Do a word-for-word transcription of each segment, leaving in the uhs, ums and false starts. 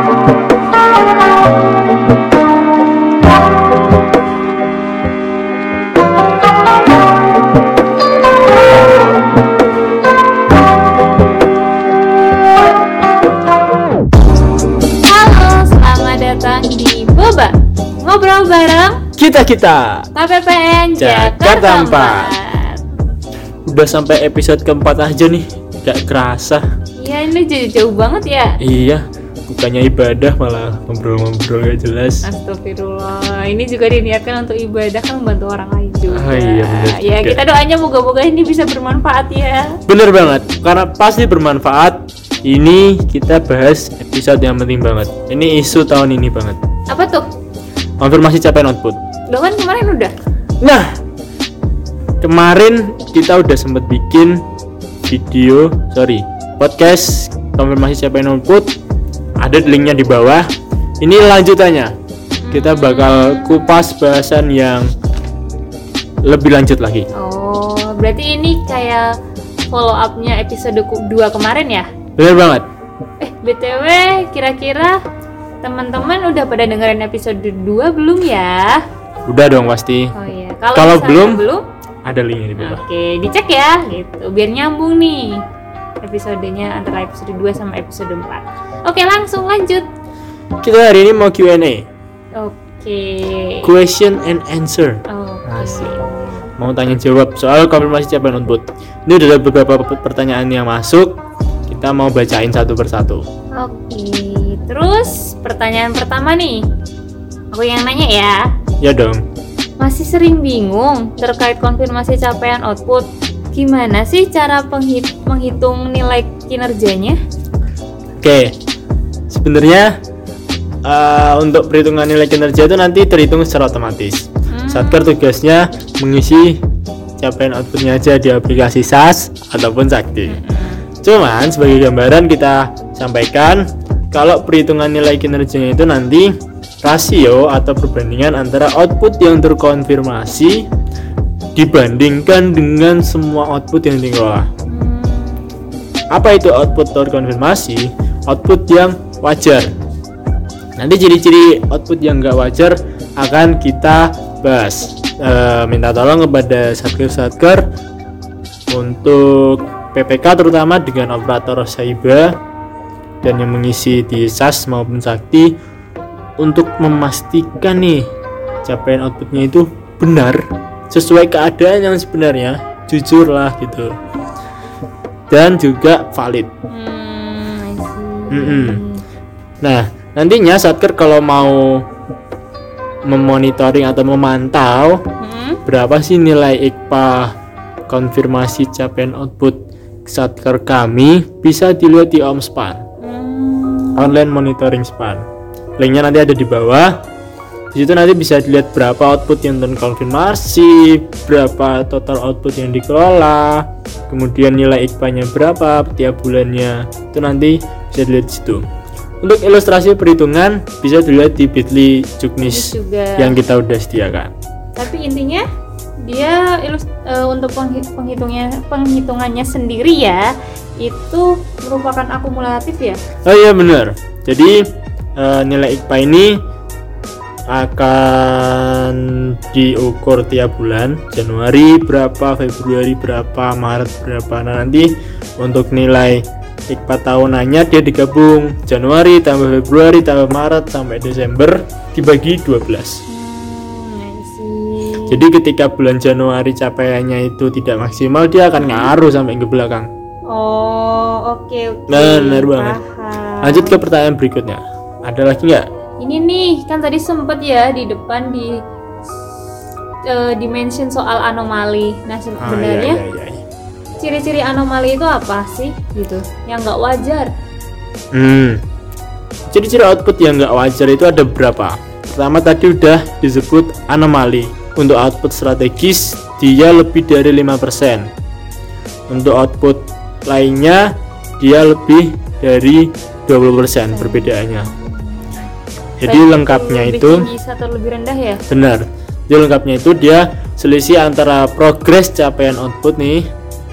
Ngobrol bareng kita-kita K P P N Jakarta empat. Udah sampai episode keempat aja nih, gak kerasa. Iya, ini jauh-jauh banget ya. Iya, bukannya ibadah malah ngobrol-ngobrol gak jelas. Astagfirullah, ini juga diniatkan untuk ibadah, kan membantu orang lain juga. Ah, iya bener Ya juga. kita doanya moga-moga ini bisa bermanfaat ya. Bener banget, karena pasti bermanfaat. Ini kita bahas episode yang penting banget. Ini isu tahun ini banget. Apa tuh? Konfirmasi capaian output. Udah kan kemarin udah. Nah, kemarin kita udah sempet bikin video, sorry, podcast konfirmasi capaian output. Ada linknya di bawah. Ini lanjutannya. Kita bakal kupas bahasan yang lebih lanjut lagi. Oh, berarti ini kayak follow up-nya episode dua kemarin ya? Bener banget. Eh, B T W kira-kira teman-teman udah pada dengerin episode dua belum ya? Udah dong pasti. Oh iya. Kalau misalnya belum, belum, ada linknya di bawah. oke, dicek ya gitu. Biar nyambung nih episodenya antara episode dua sama episode empat. Oke, langsung lanjut. Kita hari ini mau Q and A. Oke. Question and answer. Oke. Asik. Mau tanya jawab soal konfirmasi capaian output. Ini udah ada beberapa pertanyaan yang masuk. Kita mau bacain satu persatu. Oke. Terus pertanyaan pertama nih. Aku yang nanya ya. Ya dong. Masih sering bingung terkait konfirmasi capaian output. Gimana sih cara penghit- menghitung nilai kinerjanya? Oke. Sebenarnya uh, untuk perhitungan nilai kinerja itu nanti terhitung secara otomatis. Hmm. Satker tugasnya mengisi capaian outputnya aja di aplikasi S A S ataupun Sakti. Hmm. Cuman sebagai gambaran kita sampaikan kalau perhitungan nilai kinerjanya itu nanti rasio atau perbandingan antara output yang terkonfirmasi dibandingkan dengan semua output yang dikelola. Hmm. Apa itu output terkonfirmasi? Output yang wajar. Nanti ciri-ciri output yang enggak wajar akan kita bahas. E, minta tolong kepada satker-satker untuk P P K terutama dengan operator Saiba dan yang mengisi di S A S maupun Sakti untuk memastikan nih capaian outputnya itu benar sesuai keadaan yang sebenarnya, jujur lah gitu, dan juga valid. Hmm, I see. Mm-mm. Nah, nantinya satker kalau mau memonitoring atau memantau Hmm? berapa sih nilai I K P A konfirmasi capaian output satker kami, bisa dilihat di OmSpan. Hmm. Online monitoring span. Linknya nanti ada di bawah. Di situ nanti bisa dilihat berapa output yang terkonfirmasi, berapa total output yang dikelola, kemudian nilai I K P A-nya berapa tiap bulannya. Itu nanti bisa dilihat di situ. Untuk ilustrasi perhitungan bisa dilihat di Bitly Juknis juga. yang kita udah sediakan. Tapi intinya dia ilus- uh, untuk penghi- penghitungnya penghitungannya sendiri ya, itu merupakan akumulatif ya. Oh iya benar. Jadi uh, nilai I K P A ini akan diukur tiap bulan. Januari berapa, Februari berapa, Maret berapa. Nah, nanti untuk nilai I K P A tahunannya dia digabung Januari tambah Februari tambah Maret sampai Desember dibagi dua belas. Hmm, I see. Jadi ketika bulan Januari capaiannya itu tidak maksimal, dia akan ngaruh sampai ke belakang. Oh, oke oke. Benar banget. Paham. Lanjut ke pertanyaan berikutnya. Ada lagi nggak? Ini nih, kan tadi sempet ya di depan di uh, dimension soal anomali. Nah, sebenarnya Ah, iya, iya, iya. ciri-ciri anomali itu apa sih gitu? Yang nggak wajar. Hmm. Ciri-ciri output yang nggak wajar itu ada beberapa. Pertama tadi udah disebut anomali. Untuk output strategis dia lebih dari lima persen. Untuk output lainnya dia lebih dari dua puluh persen perbedaannya. Jadi Baik lengkapnya lebih itu tinggi atau lebih rendah ya? benar. Jadi lengkapnya itu dia selisih antara progres capaian output nih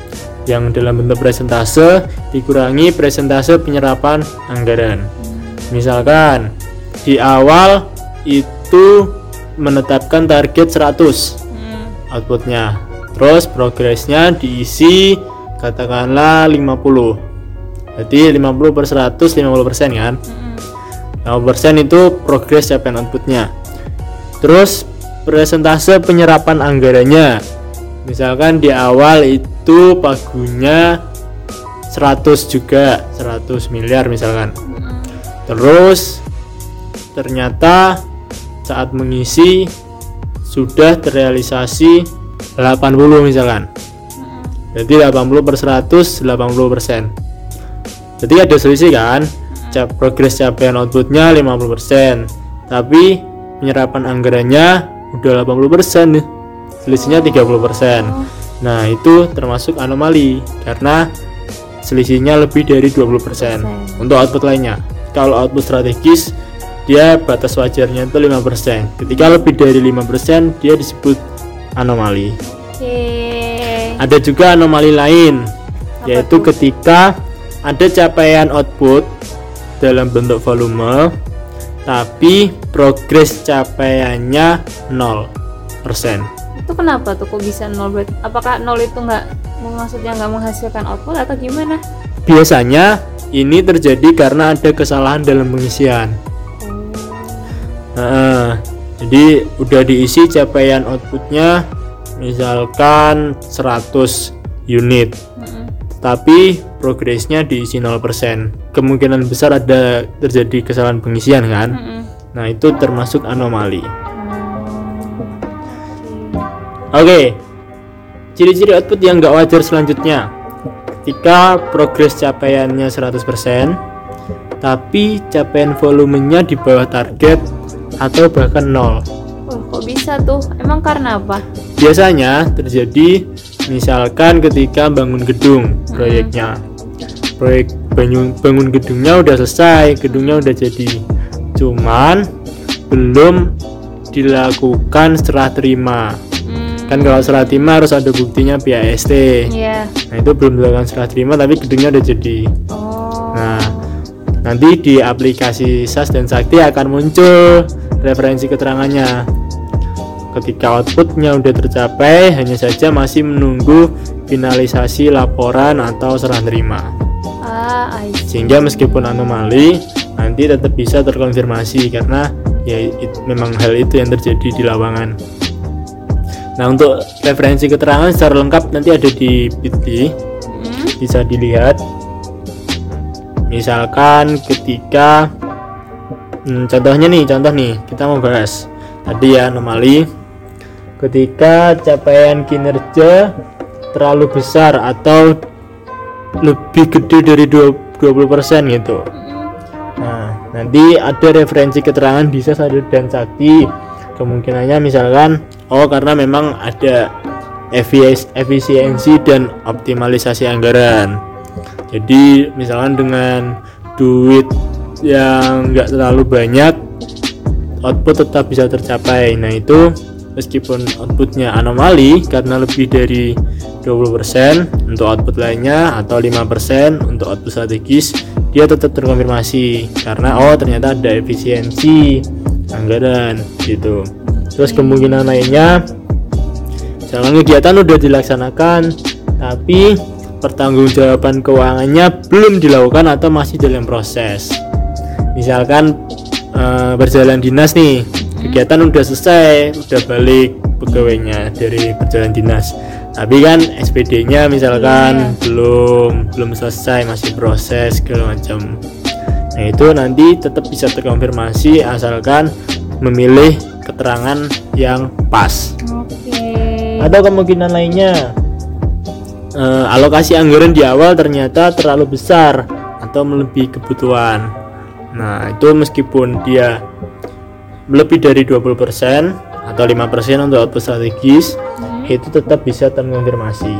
yang dalam bentuk presentase dikurangi presentase penyerapan anggaran. Misalkan di awal itu menetapkan target seratus hmm. outputnya, terus progresnya diisi katakanlah lima puluh, jadi lima puluh per seratus, lima puluh persen kan. Hmm. lima puluh persen itu progres capaian outputnya. Terus persentase penyerapan anggarannya, misalkan di awal itu pagunya seratus juga, seratus miliar misalkan. Hmm. Terus ternyata saat mengisi sudah terrealisasi delapan puluh misalkan. Hmm. Jadi delapan puluh per seratus, delapan puluh persen. Jadi ada selisih kan? Cap progres capaian outputnya lima puluh persen, tapi penyerapan anggarannya udah delapan puluh persen nih. Selisihnya tiga puluh persen. Nah, itu termasuk anomali karena selisihnya lebih dari dua puluh persen untuk output lainnya. Kalau output strategis dia batas wajarnya itu lima persen. Ketika lebih dari lima persen dia disebut anomali. Oke. Ada juga anomali lain, Apa yaitu tuh? ketika ada capaian output dalam bentuk volume tapi progres capaiannya nol persen. Itu kenapa tuh kok bisa nol? Berarti apakah nol itu nggak, maksudnya nggak menghasilkan output atau gimana? Biasanya ini terjadi karena ada kesalahan dalam pengisian. Nah, jadi udah diisi capaian outputnya misalkan seratus unit, Mm-mm. tapi progresnya diisi nol persen. Kemungkinan besar ada terjadi kesalahan pengisian kan. Mm-mm. Nah, itu termasuk anomali. Hmm. Oke, ciri-ciri output yang nggak wajar selanjutnya, ketika progres capaiannya seratus persen tapi capaian volumenya di bawah target atau bahkan nol. Oh, kok bisa tuh? Emang karena apa? Biasanya terjadi misalkan ketika bangun gedung proyeknya, proyek bangun, bangun gedungnya udah selesai, gedungnya udah jadi, cuman belum dilakukan serah terima. Hmm. Kan kalau serah terima harus ada buktinya P A S T. Iya. Nah, itu belum dilakukan serah terima tapi gedungnya udah jadi. Oh. Nah, nanti di aplikasi S A S dan Sakti akan muncul referensi keterangannya. Ketika outputnya udah tercapai, hanya saja masih menunggu finalisasi laporan atau serah terima. Ah, I see. Sehingga meskipun anomali, nanti tetap bisa terkonfirmasi karena ya it, memang hal itu yang terjadi di lapangan. Nah, untuk referensi keterangan secara lengkap nanti ada di Bitly, Hmm. bisa dilihat. Misalkan ketika hmm, contohnya nih, contoh nih kita mau bahas tadi ya anomali, ketika capaian kinerja terlalu besar atau lebih gede dari dua puluh persen gitu. Nah, nanti ada referensi keterangan di S A S dan Sakti. Kemungkinannya misalkan oh karena memang ada efis- efisiensi dan optimalisasi anggaran. Jadi misalkan dengan duit yang enggak terlalu banyak output tetap bisa tercapai. Nah, itu meskipun outputnya anomali karena lebih dari dua puluh persen untuk output lainnya atau lima persen untuk output strategis, dia tetap terkonfirmasi karena oh ternyata ada efisiensi anggaran gitu. Terus kemungkinan lainnya misalkan kegiatan udah dilaksanakan tapi pertanggungjawaban keuangannya belum dilakukan atau masih dalam proses. Misalkan e, berjalan dinas nih, kegiatan udah selesai, udah balik pegawainya dari perjalanan dinas, tapi kan S P D-nya misalkan Yeah. belum belum selesai, masih proses segala macam. Nah, itu nanti tetap bisa terkonfirmasi asalkan memilih keterangan yang pas. Oke. Atau kemungkinan lainnya, eh, alokasi anggaran di awal ternyata terlalu besar atau melebihi kebutuhan. Nah, itu meskipun dia lebih dari dua puluh persen atau lima persen untuk output strategis, Hmm. itu tetap bisa terkonfirmasi.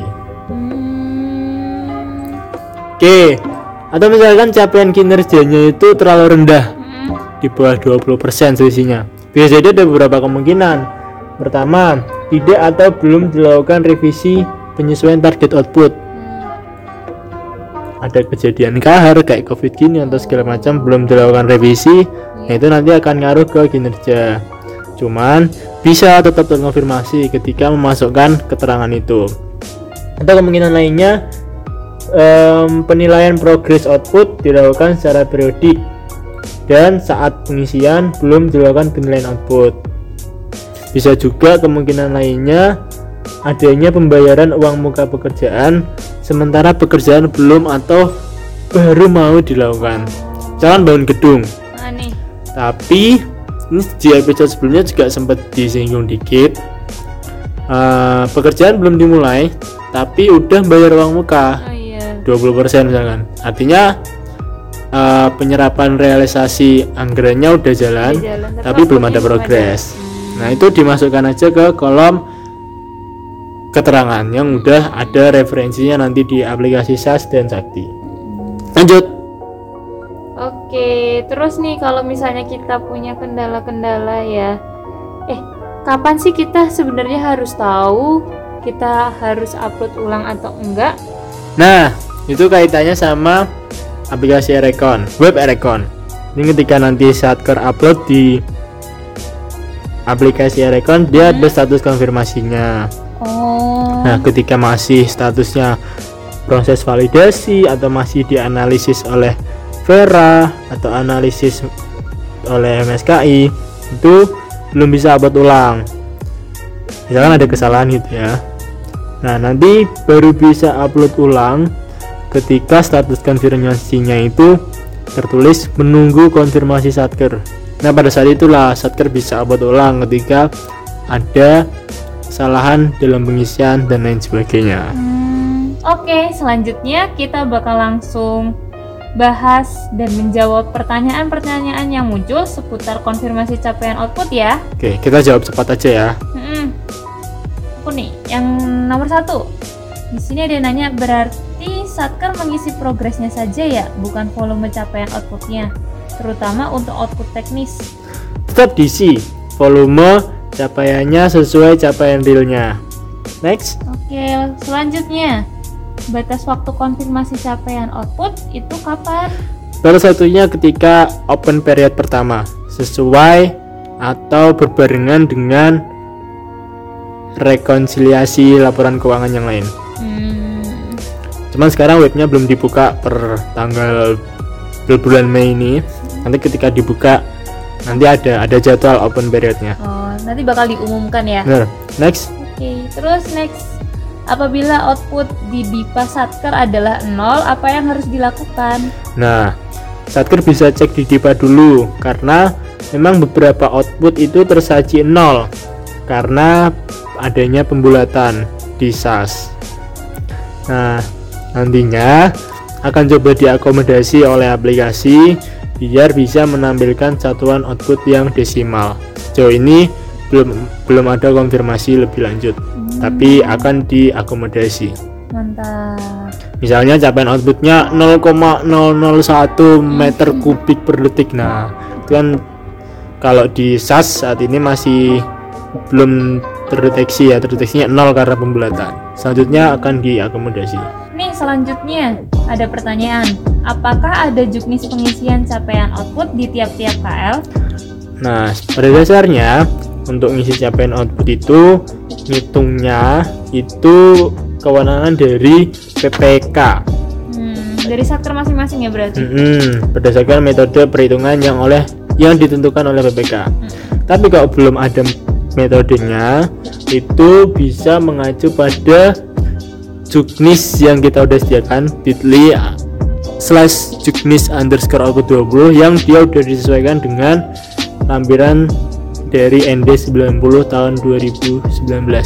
Hmm. Oke, atau misalkan capaian kinerjanya itu terlalu rendah, Hmm. di bawah dua puluh persen selisihnya. Biasanya ada beberapa kemungkinan. Pertama, tidak atau belum dilakukan revisi penyesuaian target output. ada kejadian kahar kayak covid gini atau segala macam belum dilakukan revisi, nah itu nanti akan ngaruh ke kinerja. Cuman bisa tetap terkonfirmasi ketika memasukkan keterangan itu. Atau kemungkinan lainnya, um, penilaian progres output dilakukan secara periodik dan saat pengisian belum dilakukan penilaian output. Bisa juga kemungkinan lainnya adanya pembayaran uang muka pekerjaan sementara pekerjaan belum atau baru mau dilakukan. Misalkan bangun gedung, Nah, nih. tapi ini di episode sebelumnya juga sempat disinggung dikit, uh, pekerjaan belum dimulai tapi udah bayar uang muka Oh iya. dua puluh persen misalkan, artinya uh, penyerapan realisasi anggarannya udah jalan, Udah jalan, tapi belum ada progres. Nah itu dimasukkan aja ke kolom keterangan yang udah ada referensinya nanti di aplikasi S A S dan Sakti. Lanjut. Oke, terus nih kalau misalnya kita punya kendala-kendala ya, eh kapan sih kita sebenarnya harus tahu kita harus upload ulang atau enggak? Nah itu kaitannya sama aplikasi Erecon, web Erecon. Ini ketika nanti Satker upload di aplikasi Erecon, dia ada status konfirmasinya. Oh. Nah ketika masih statusnya proses validasi atau masih dianalisis oleh Vera atau analisis oleh M S K I, itu belum bisa upload ulang, misalkan ada kesalahan gitu ya. Nah nanti baru bisa upload ulang ketika status konfirmasinya itu tertulis menunggu konfirmasi Satker. Nah pada saat itulah Satker bisa upload ulang ketika ada kesalahan dalam pengisian dan lain sebagainya. Hmm, Oke, selanjutnya kita bakal langsung bahas dan menjawab pertanyaan-pertanyaan yang muncul seputar konfirmasi capaian output ya. Oke, kita jawab cepat aja ya. Hmm. Aku nih, yang nomor satu. Di sini ada yang nanya, berarti Satker mengisi progresnya saja ya, bukan volume capaian outputnya, terutama untuk output teknis. Tetap diisi volume capaiannya sesuai capaian realnya. Next. Oke, selanjutnya, batas waktu konfirmasi capaian output itu kapan? Baru satunya ketika open period pertama, sesuai atau berbarengan dengan rekonsiliasi laporan keuangan yang lain. Hmm. Cuman sekarang webnya belum dibuka per tanggal bulan Mei ini. Nanti ketika dibuka nanti ada ada jadwal open periodnya. Oh, nanti bakal diumumkan ya. Benar. Next. Oke, terus next. Apabila output di Dipa Satker adalah nol, apa yang harus dilakukan? Nah, Satker bisa cek di Dipa dulu karena memang beberapa output itu tersaji nol karena adanya pembulatan di S A S. Nah, nantinya akan coba diakomodasi oleh aplikasi biar bisa menampilkan satuan output yang desimal. Sejauh ini belum belum ada konfirmasi lebih lanjut, hmm. tapi akan diakomodasi. Mantap. Misalnya capaian outputnya nol koma nol nol satu meter kubik per detik. Nah, itu kan kalau di S A S saat ini masih belum terdeteksi ya, terdeteksinya nol karena pembulatan. Selanjutnya akan diakomodasi. Nih selanjutnya ada pertanyaan, apakah ada juknis pengisian capaian output di tiap-tiap K L? Nah, pada dasarnya untuk ngisi capaian output itu ngitungnya itu kewenangan dari P P K. Hmm, dari Satker masing-masing ya berarti. Hmm, berdasarkan metode perhitungan yang oleh yang ditentukan oleh P P K. Hmm. Tapi kalau belum ada metodenya, itu bisa mengacu pada juknis yang kita udah sediakan bit.ly slash juknis underscore output dua puluh yang dia udah disesuaikan dengan lampiran dari N D sembilan puluh tahun dua ribu sembilan belas.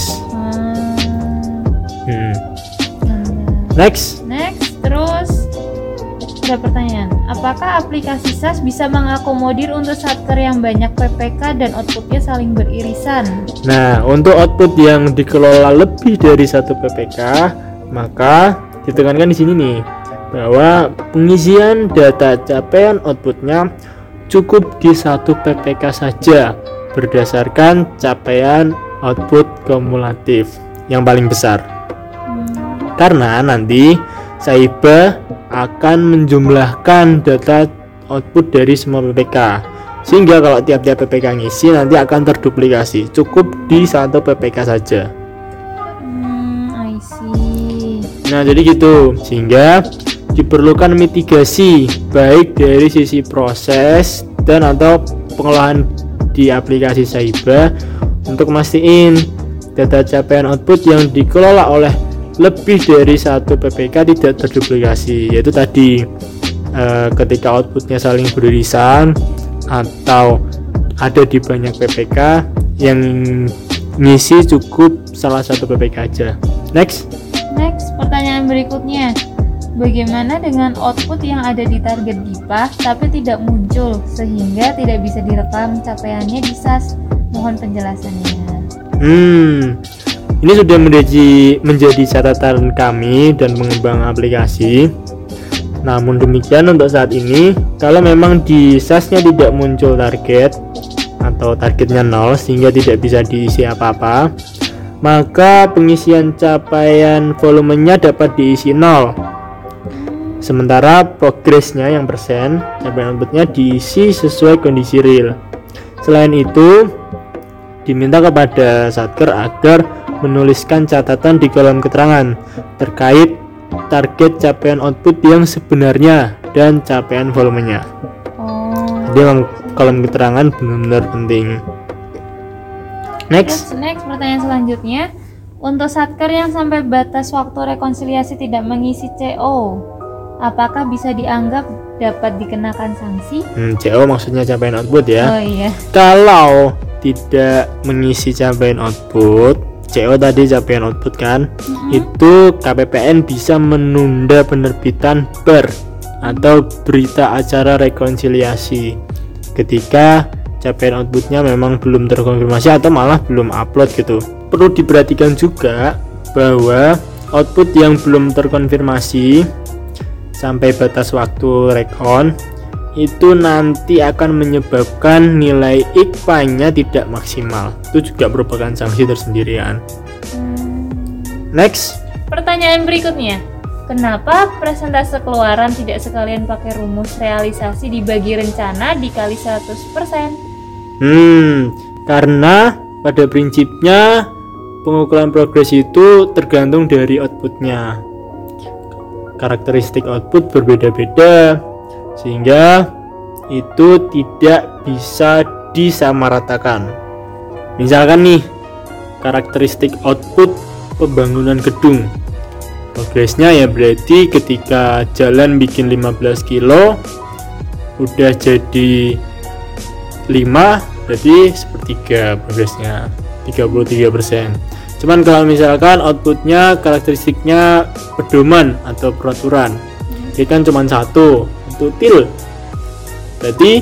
Hmm. Hmm. Next. Next, terus ada pertanyaan, apakah aplikasi S A S bisa mengakomodir untuk Satker yang banyak P P K dan outputnya saling beririsan? Nah, untuk output yang dikelola lebih dari satu P P K, maka ditekankan di sini nih bahwa pengisian data capaian outputnya cukup di satu P P K saja berdasarkan capaian output kumulatif yang paling besar. Hmm. Karena nanti Saiba akan menjumlahkan data output dari semua P P K, sehingga kalau tiap-tiap P P K ngisi nanti akan terduplikasi, cukup di satu P P K saja. Hmm, I see. Nah jadi gitu, sehingga diperlukan mitigasi baik dari sisi proses dan atau pengolahan di aplikasi Saiba untuk mastiin data capaian output yang dikelola oleh lebih dari satu P P K tidak terduplikasi, yaitu tadi eh, ketika outputnya saling beririsan atau ada di banyak P P K yang ngisi cukup salah satu P P K aja. Next. Next, pertanyaan berikutnya. Bagaimana dengan output yang ada di target D I P A tapi tidak muncul sehingga tidak bisa direkam capaiannya di S A S? Mohon penjelasannya. Hmm, ini sudah menjadi menjadi catatan kami dan pengembang aplikasi. Namun demikian untuk saat ini, kalau memang di S A S-nya tidak muncul target atau targetnya nol sehingga tidak bisa diisi apa-apa, maka pengisian capaian volumenya dapat diisi nol. Sementara progresnya yang persen capaian outputnya diisi sesuai kondisi real. Selain itu, diminta kepada Satker agar menuliskan catatan di kolom keterangan terkait target capaian output yang sebenarnya dan capaian volumenya. Oh. Jadi memang kolom keterangan benar-benar penting. Next. Terus, next pertanyaan selanjutnya, untuk Satker yang sampai batas waktu rekonsiliasi tidak mengisi C O, apakah bisa dianggap dapat dikenakan sanksi? Hmm, C O maksudnya capaian output ya. Oh iya. Kalau tidak mengisi capaian output, C O tadi capaian output kan, mm-hmm. itu K P P N bisa menunda penerbitan B E R atau berita acara rekonsiliasi ketika capaian outputnya memang belum terkonfirmasi atau malah belum upload gitu. Perlu diperhatikan juga bahwa output yang belum terkonfirmasi sampai batas waktu rekon itu nanti akan menyebabkan nilai I K P A-nya tidak maksimal. Itu juga merupakan sanksi tersendirian. Hmm. Next. Pertanyaan berikutnya, kenapa presentase keluaran tidak sekalian pakai rumus realisasi dibagi rencana dikali seratus persen? Hmm, karena pada prinsipnya pengukuran progres itu tergantung dari outputnya. Karakteristik output berbeda-beda sehingga itu tidak bisa disamaratakan. Misalkan nih, karakteristik output pembangunan gedung, progresnya ya berarti ketika jalan bikin lima belas kilo udah jadi lima, berarti sepertiga progresnya, tiga puluh tiga persen. Cuman kalau misalkan outputnya karakteristiknya pedoman atau peraturan, ini kan cuma satu, itu til. Jadi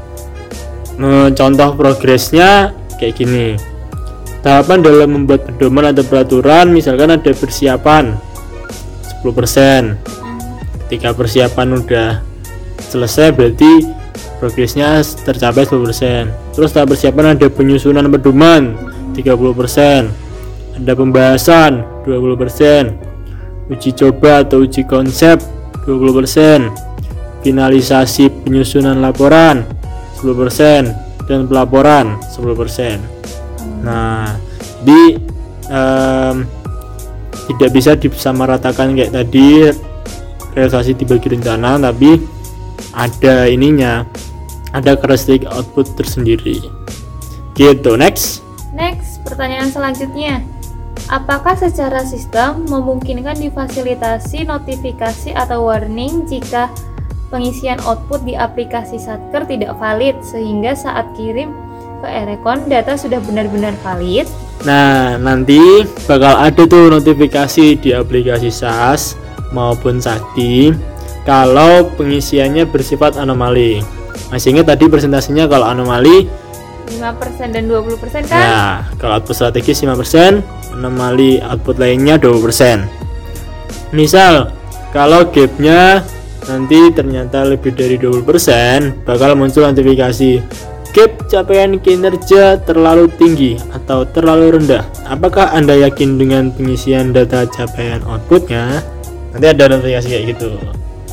contoh progresnya kayak gini. Tahapan dalam membuat pedoman atau peraturan, misalkan ada persiapan sepuluh persen. Ketika persiapan udah selesai berarti progresnya tercapai sepuluh persen. Terus setelah persiapan ada penyusunan pedoman tiga puluh persen. Ada pembahasan dua puluh persen, uji coba atau uji konsep dua puluh persen, finalisasi penyusunan laporan sepuluh persen, dan pelaporan sepuluh persen. Nah, jadi um, tidak bisa disamaratakan kayak tadi realisasi dibagi rencana, tapi ada ininya, ada karakteristik output tersendiri. Gitu. Next. Next, pertanyaan selanjutnya. Apakah secara sistem memungkinkan difasilitasi notifikasi atau warning jika pengisian output di aplikasi Satker tidak valid sehingga saat kirim ke Erekon data sudah benar-benar valid? Nah, nanti bakal ada tuh notifikasi di aplikasi S A S maupun Sakti kalau pengisiannya bersifat anomali. Masih ingat tadi presentasinya kalau anomali lima persen dan dua puluh persen kan? Nah, kalau output strategis lima persen, anomali output lainnya dua puluh persen. Misal, kalau gapnya nanti ternyata lebih dari dua puluh persen, bakal muncul notifikasi gap capaian kinerja terlalu tinggi atau terlalu rendah. Apakah Anda yakin dengan pengisian data capaian outputnya? Nanti ada notifikasi kayak gitu.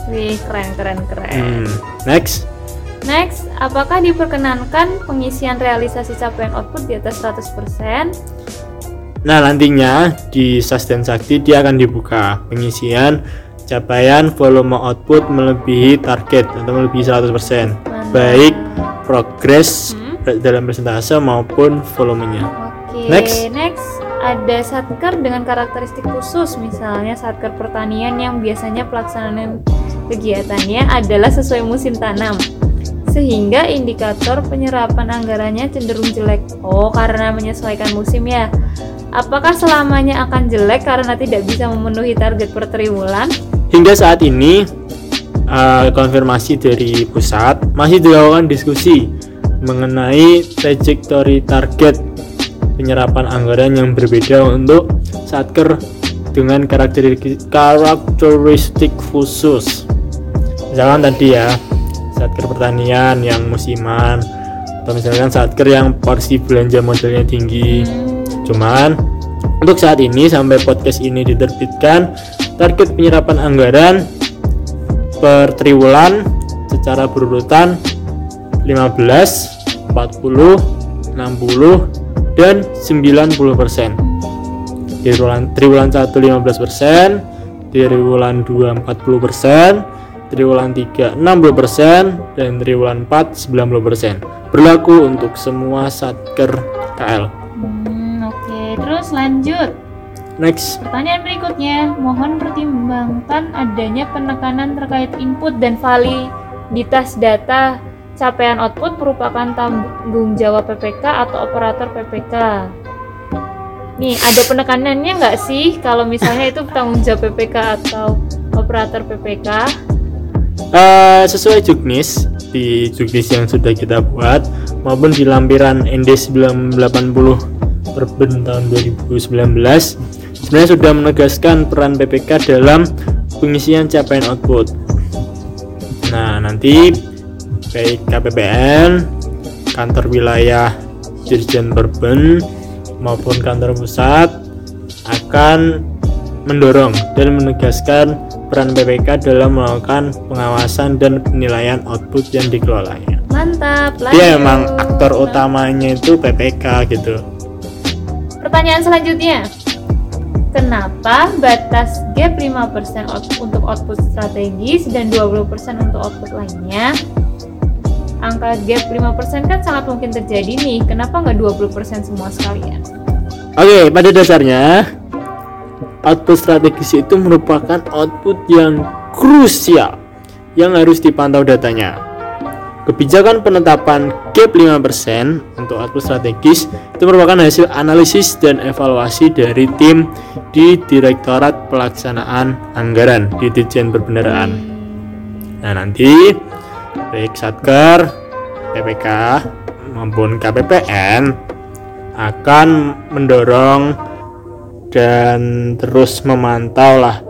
Wih, keren keren keren. Hmm. Next. Next, apakah diperkenankan pengisian realisasi capaian output di atas seratus persen? Nah, nantinya di S A S dan Sakti dia akan dibuka pengisian capaian volume output melebihi target atau melebihi seratus persen, baik progres hmm? dalam persentase maupun volumenya. Oke, next. next ada satker dengan karakteristik khusus, misalnya satker pertanian yang biasanya pelaksanaan kegiatannya adalah sesuai musim tanam, sehingga indikator penyerapan anggarannya cenderung jelek. Oh, karena menyesuaikan musim ya. Apakah selamanya akan jelek karena tidak bisa memenuhi target per triwulan? Hingga saat ini uh, konfirmasi dari pusat masih dilakukan diskusi mengenai trajektori target penyerapan anggaran yang berbeda untuk satker dengan karakteristik karakteristik khusus. Misalkan tadi ya satker pertanian yang musiman, atau misalkan satker yang porsi belanja modalnya tinggi. Cuman untuk saat ini sampai podcast ini diterbitkan, target penyerapan anggaran per triwulan secara berurutan lima belas, empat puluh, enam puluh, dan sembilan puluh persen. Di triwulan, triwulan satu lima belas persen, triwulan dua empat puluh persen, triwulan tiga enam puluh persen, dan triwulan empat sembilan puluh persen. Berlaku untuk semua satker K L. Hmm, oke, terus lanjut. Next. Pertanyaan berikutnya, mohon pertimbangkan adanya penekanan terkait input dan validitas data capaian output merupakan tanggung jawab P P K atau operator P P K. Nih, ada penekanannya nggak sih kalau misalnya itu tanggung jawab P P K atau operator P P K? Uh, sesuai juknis di juknis yang sudah kita buat maupun di lampiran N D sembilan delapan puluh Perben tahun dua ribu sembilan belas sebenarnya sudah menegaskan peran P P K dalam pengisian capaian output. Nah, nanti baik K P P N, kantor wilayah Dirjen Perben maupun kantor pusat akan mendorong dan menegaskan peran P P K dalam melakukan pengawasan dan penilaian output yang dikelolanya. Mantap, lanjut. Dia memang aktor utamanya itu P P K gitu. Pertanyaan selanjutnya, kenapa batas gap lima persen out- untuk output strategis dan dua puluh persen untuk output lainnya? Angka gap lima persen kan sangat mungkin terjadi nih, kenapa nggak dua puluh persen semua sekalian? Oke, pada dasarnya output strategis itu merupakan output yang krusial yang harus dipantau datanya. Kebijakan penetapan gap lima persen untuk output strategis itu merupakan hasil analisis dan evaluasi dari tim di Direktorat Pelaksanaan Anggaran di Ditjen Perbendaharaan. Nah, nanti baik Satker, P P K maupun K P P N akan mendorong dan terus memantau lah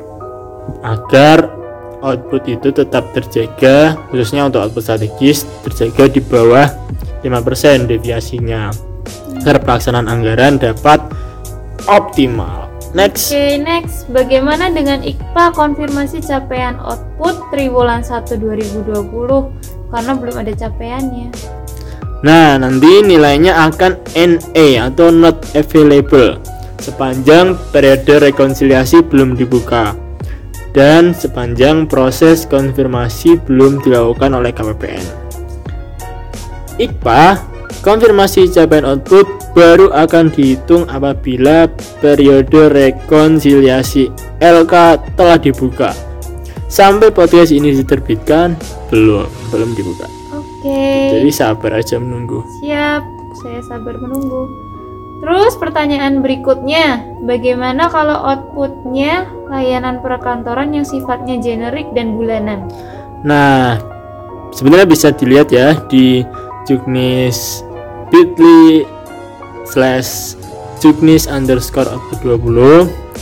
agar output itu tetap terjaga, khususnya untuk output strategis terjaga di bawah lima persen deviasinya agar pelaksanaan anggaran dapat optimal. Next. Oke, okay, next. Bagaimana dengan I K P A konfirmasi capaian output triwulan satu dua ribu dua puluh karena belum ada capaiannya? Nah, nanti nilainya akan N A atau not available sepanjang periode rekonsiliasi belum dibuka dan sepanjang proses konfirmasi belum dilakukan oleh K P P N. I K P A konfirmasi capaian output baru akan dihitung apabila periode rekonsiliasi L K telah dibuka. Sampai podcast ini diterbitkan belum belum dibuka. Oke. Jadi sabar aja menunggu. Siap, saya sabar menunggu. Terus pertanyaan berikutnya, bagaimana kalau outputnya layanan perkantoran yang sifatnya generik dan bulanan? Nah, sebenarnya bisa dilihat ya di juknis bit.ly slash juknis underscore output dua puluh.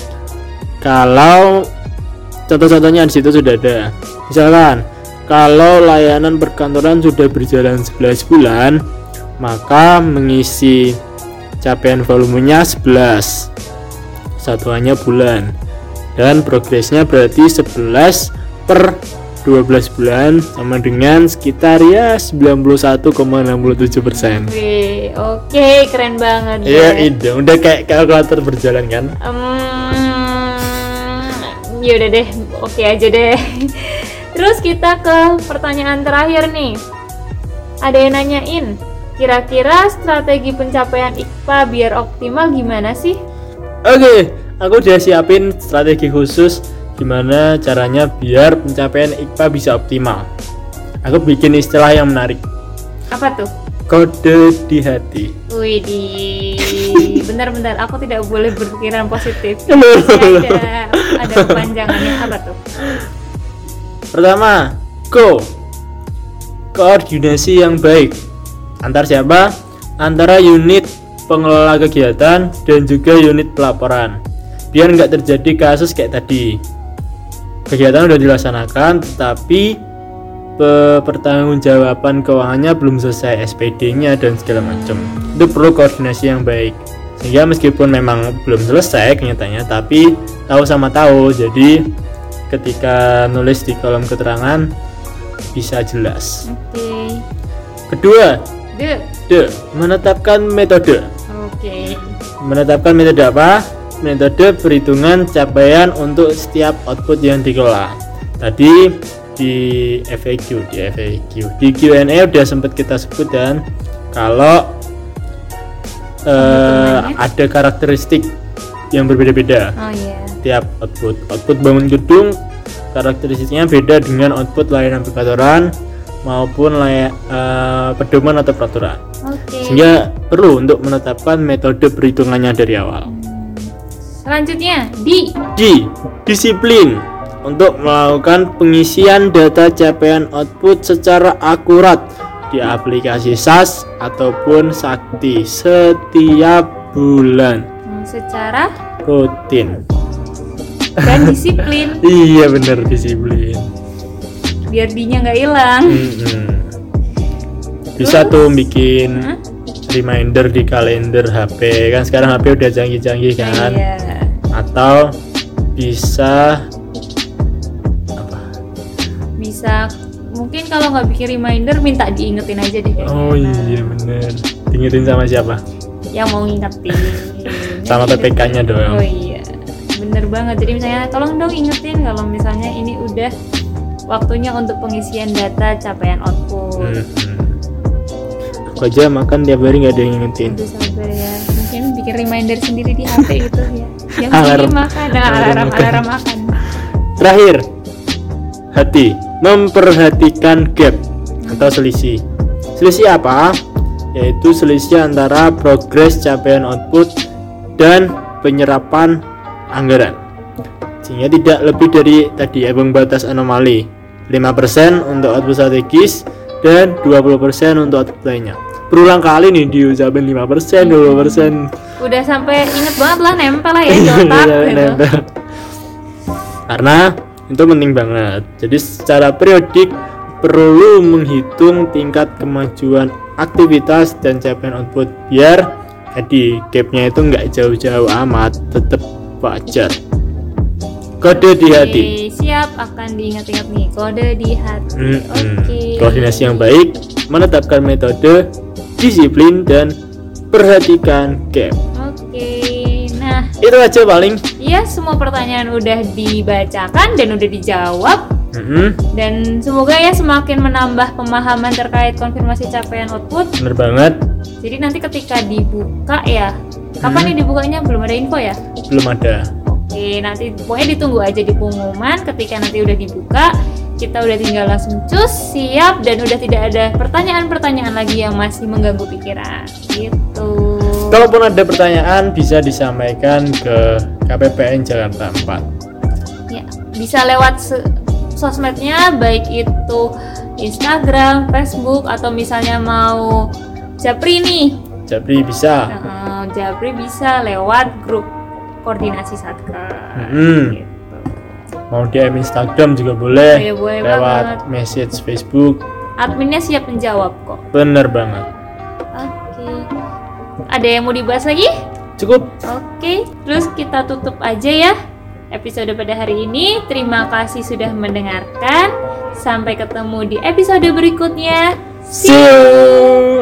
Kalau contoh-contohnya di situ sudah ada. Misalkan kalau layanan perkantoran sudah berjalan sebelas bulan, maka mengisi capaian volumenya sebelas, satuannya bulan, dan progresnya berarti sebelas per dua belas bulan sama dengan sekitar ya sembilan puluh satu koma enam tujuh persen. Wih, oke, keren banget. Iya, itu udah kayak kalkulator berjalan kan? Um, ya udah deh, oke aja deh. Terus kita ke pertanyaan terakhir nih. Ada yang nanyain, kira-kira strategi pencapaian I K P A biar optimal gimana sih? Oke, aku udah siapin strategi khusus gimana caranya biar pencapaian I K P A bisa optimal. Aku bikin istilah yang menarik. Apa tuh? Kode di hati. Wih, di bentar-bentar, aku tidak boleh berpikiran positif. Halo. Ada ada kepanjangannya. Apa tuh? Pertama, go. Koordinasi yang baik. Antar siapa? Antara unit pengelola kegiatan dan juga unit pelaporan. Biar nggak terjadi kasus kayak tadi. Kegiatan udah dilaksanakan, tetapi pertanggungjawaban keuangannya belum selesai, S P D-nya dan segala macam. Itu perlu koordinasi yang baik. Sehingga meskipun memang belum selesai kenyataannya, tapi tahu sama tahu. Jadi ketika nulis di kolom keterangan bisa jelas. Oke. Okay. Kedua, D. D. Menetapkan metode. Oke. Okay. Menetapkan metode apa? Metode perhitungan capaian untuk setiap output yang dikelola. Tadi di F A Q, di F A Q, di Q and A udah sempat kita sebut, dan kalau uh, ada karakteristik yang berbeda-beda. Oh iya. Tiap output, output bangun gedung karakteristiknya beda dengan output layanan perkantoran maupun layak, uh, pedoman atau peraturan. Okay. Sehingga perlu untuk menetapkan metode perhitungannya dari awal. Hmm. Selanjutnya D. D. Disiplin untuk melakukan pengisian data capaian output secara akurat di aplikasi S A S ataupun Sakti setiap bulan. Hmm, secara rutin dan disiplin. Iya bener, disiplin biar D-nya nggak hilang. Mm-hmm. Bisa Terus? tuh bikin huh? reminder di kalender H P, kan sekarang H P udah canggih-canggih kan. Iya. Atau bisa apa? Bisa mungkin kalau nggak bikin reminder minta diingetin aja deh. Oh iya bener, diingetin sama siapa? Yang mau ngingetin. Sama P P K-nya dong. Oh iya, bener banget. Jadi misalnya tolong dong ingetin kalau misalnya ini udah waktunya untuk pengisian data capaian output. Hmm. Aku aja makan tiap hari nggak ada yang ngingetin. Aduh sabar ya, mungkin bikin reminder sendiri di H P gitu ya. Yang alarm makan, nah, alarm alarm makan. Terakhir, hati, memperhatikan gap atau selisih. Selisih apa? Yaitu selisih antara progres capaian output dan penyerapan anggaran, sehingga tidak lebih dari tadi ambang batas anomali lima persen untuk output strategis dan dua puluh persen untuk output lainnya. Berulang kali nih diucapin lima persen, dua puluh persen. Udah sampai inget banget lah, nempel lah ya di otak gitu. Karena itu penting banget. Jadi secara periodik perlu menghitung tingkat kemajuan aktivitas dan capaian output biar jadi gapnya itu nggak jauh-jauh amat, tetap wajar. Kode di hati. Siap, akan diingat-ingat nih, kode di hati. Hmm, Oke. Okay. Koordinasi yang baik, menetapkan metode, disiplin, dan perhatikan gap. Oke. Okay. Nah, itu aja paling. Iya, semua pertanyaan udah dibacakan dan udah dijawab. Mm-hmm. Dan semoga ya semakin menambah pemahaman terkait konfirmasi capaian output. Bener banget. Jadi nanti ketika dibuka ya, kapan hmm. nih dibukanya? Belum ada info ya? Belum ada. Oke, nanti pokoknya ditunggu aja di pengumuman. Ketika nanti udah dibuka, kita udah tinggal langsung cus, siap, dan udah tidak ada pertanyaan-pertanyaan lagi yang masih mengganggu pikiran. Gitu. Kalaupun ada pertanyaan bisa disampaikan ke K P P N Jakarta empat. Ya, bisa lewat se- sosmednya, baik itu Instagram, Facebook, atau misalnya mau Japri nih. Japri bisa. Nah, Japri bisa lewat grup koordinasi Satker. Hmm. Gitu. Mau D M Instagram juga boleh. Oh, ya, boleh lewat banget. message Facebook. Adminnya siap menjawab kok. Bener banget. Oke. Ada yang mau dibahas lagi? Cukup. Oke. Terus kita tutup aja ya. episode pada hari ini. Terima kasih sudah mendengarkan. Sampai ketemu di episode berikutnya. See you.